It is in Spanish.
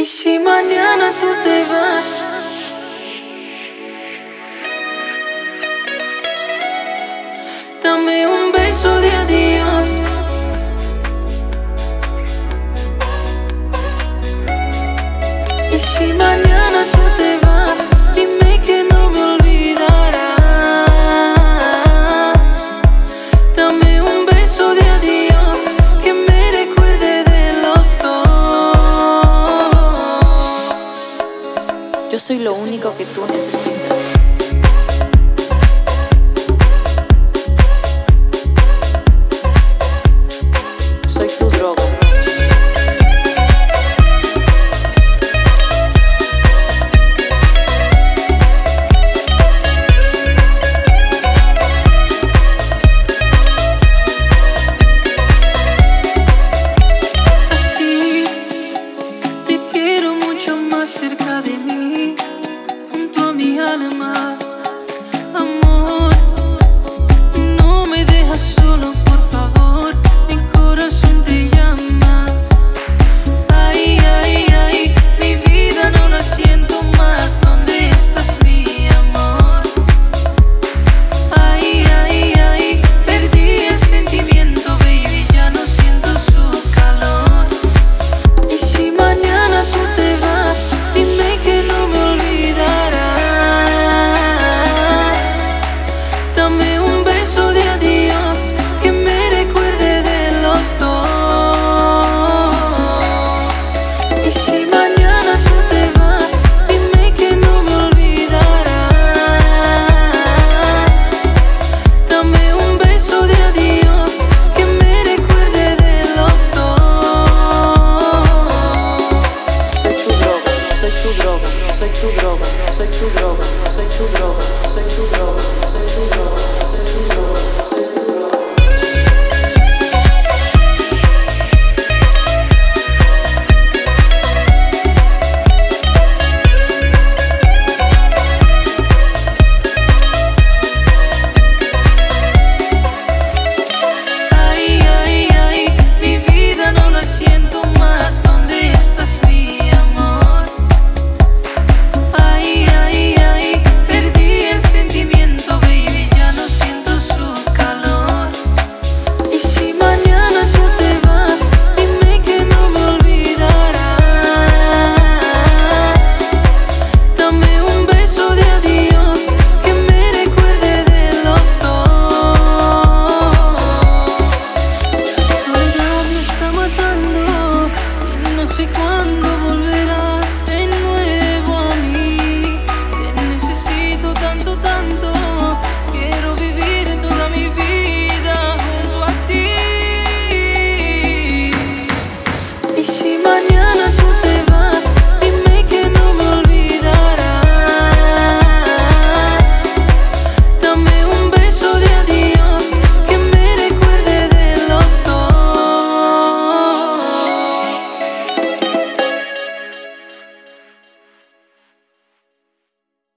Y si mañana tú te vas, dame un beso de adiós. Y si mañana tú te vas, dime que no me olvidarás. Dame un beso de adiós que me recuerde de los dos. Yo soy lo único que tú necesitas. Soy tu droga. Así te quiero mucho más cerca de mí, junto a mi alma. Amor, no me dejas solo, por favor. Mi corazón te llama. Ay, ay, ay, mi vida no la siento más. ¿Dónde estás, mi amor? Ay, ay, ay, perdí el sentimiento, baby, ya no siento su calor. Y si mañana tú te vas, dime que no me olvidarás. Dame un beso de adiós que me recuerde de los dos. Y si mañana tú te vas, dime que no me olvidarás. Dame un beso de adiós que me recuerde de los dos. Soy tu droga, soy tu droga, soy tu droga, soy tu droga, soy tu droga, soy tu droga.